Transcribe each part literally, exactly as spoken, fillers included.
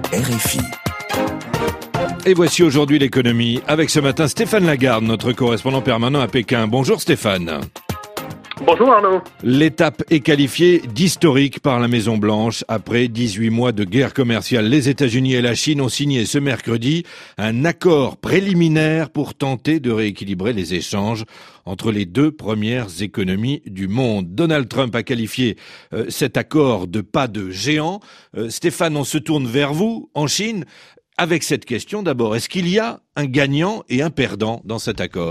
R F I. Et voici aujourd'hui l'économie, avec ce matin Stéphane Lagarde, notre correspondant permanent à Pékin. Bonjour Stéphane. Bonjour Arnaud. L'étape est qualifiée d'historique par la Maison-Blanche. Après dix-huit mois de guerre commerciale, les États-Unis et la Chine ont signé ce mercredi un accord préliminaire pour tenter de rééquilibrer les échanges entre les deux premières économies du monde. Donald Trump a qualifié euh, cet accord de pas de géant. Euh, Stéphane, on se tourne vers vous, en Chine, avec cette question d'abord. Est-ce qu'il y a un gagnant et un perdant dans cet accord ?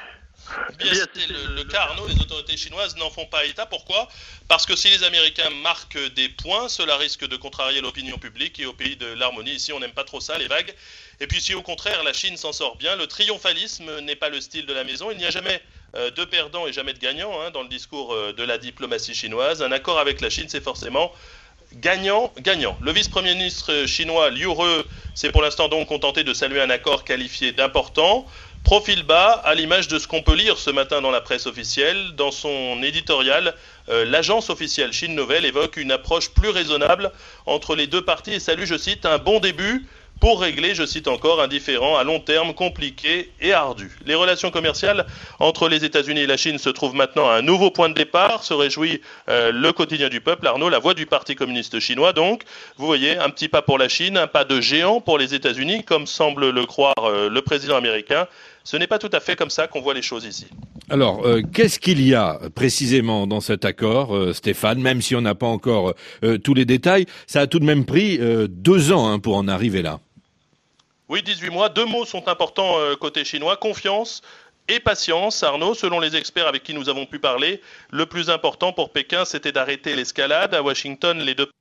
Eh bien, c'est le, le cas, Arnaud. Les autorités chinoises n'en font pas état. Pourquoi ? Parce que si les Américains marquent des points, cela risque de contrarier l'opinion publique, et au pays de l'harmonie, ici, on n'aime pas trop ça, les vagues. Et puis si au contraire, la Chine s'en sort bien, le triomphalisme n'est pas le style de la maison. Il n'y a jamais euh, de perdants et jamais de gagnants hein, dans le discours euh, de la diplomatie chinoise. Un accord avec la Chine, c'est forcément gagnant, gagnant. Le vice-premier ministre chinois Liu He s'est pour l'instant donc contenté de saluer un accord qualifié d'important. Profil bas, à l'image de ce qu'on peut lire ce matin dans la presse officielle. Dans son éditorial, euh, l'agence officielle Chine Nouvelle évoque une approche plus raisonnable entre les deux parties et salue, je cite, un bon début pour régler, je cite encore, un différend à long terme compliqué et ardu. Les relations commerciales entre les États-Unis et la Chine se trouvent maintenant à un nouveau point de départ, se réjouit euh, le quotidien du peuple, Arnaud, la voix du Parti communiste chinois. Donc, vous voyez, un petit pas pour la Chine, un pas de géant pour les États-Unis, comme semble le croire euh, le président américain. Ce n'est pas tout à fait comme ça qu'on voit les choses ici. Alors, euh, qu'est-ce qu'il y a précisément dans cet accord, euh, Stéphane, même si on n'a pas encore euh, tous les détails? Ça a tout de même pris euh, deux ans hein, pour en arriver là. Oui, dix-huit mois. Deux mots sont importants euh, côté chinois, confiance et patience. Arnaud, selon les experts avec qui nous avons pu parler, le plus important pour Pékin, c'était d'arrêter l'escalade. À Washington, les deux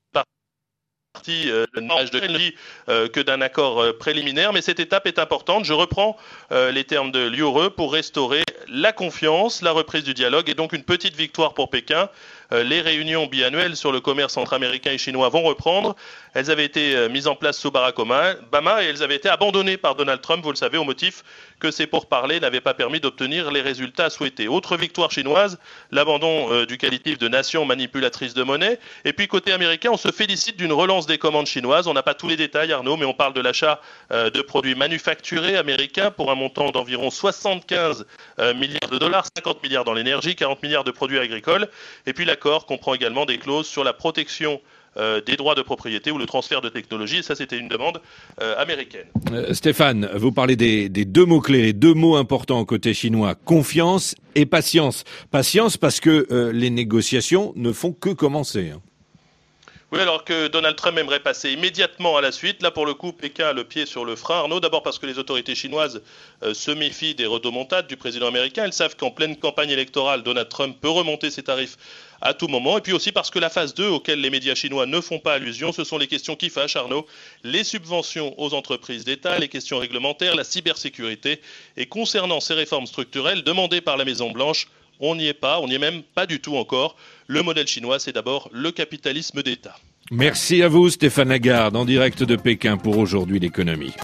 parties euh, ne dit euh, que d'un accord euh, préliminaire, mais cette étape est importante. Je reprends euh, les termes de Liu He pour restaurer la confiance, la reprise du dialogue et donc une petite victoire pour Pékin. Euh, les réunions biannuelles sur le commerce entre Américains et Chinois vont reprendre. Elles avaient été euh, mises en place sous Barack Obama et elles avaient été abandonnées par Donald Trump, vous le savez, au motif que ces pourparlers n'avaient pas permis d'obtenir les résultats souhaités. Autre victoire chinoise, l'abandon euh, du qualificatif de nation manipulatrice de monnaie. Et puis côté américain, on se félicite d'une relance des commandes chinoises. On n'a pas tous les détails, Arnaud, mais on parle de l'achat euh, de produits manufacturés américains pour un montant d'environ soixante-quinze euh, milliards de dollars, cinquante milliards dans l'énergie, quarante milliards de produits agricoles. Et puis l'accord comprend également des clauses sur la protection euh, des droits de propriété ou le transfert de technologie. Et ça, c'était une demande euh, américaine. Euh, Stéphane, vous parlez des, des deux mots-clés, les deux mots importants côté chinois, confiance et patience. Patience parce que euh, les négociations ne font que commencer. Hein. Oui, alors que Donald Trump aimerait passer immédiatement à la suite. Là, pour le coup, Pékin a le pied sur le frein. Arnaud, d'abord parce que les autorités chinoises euh, se méfient des rodomontades du président américain. Elles savent qu'en pleine campagne électorale, Donald Trump peut remonter ses tarifs à tout moment. Et puis aussi parce que la phase deux, auquel les médias chinois ne font pas allusion, ce sont les questions qui fâchent, Arnaud. Les subventions aux entreprises d'État, les questions réglementaires, la cybersécurité. Et concernant ces réformes structurelles demandées par la Maison-Blanche, on n'y est pas, on n'y est même pas du tout encore. Le modèle chinois, c'est d'abord le capitalisme d'État. Merci à vous Stéphane Lagarde, en direct de Pékin pour Aujourd'hui l'économie.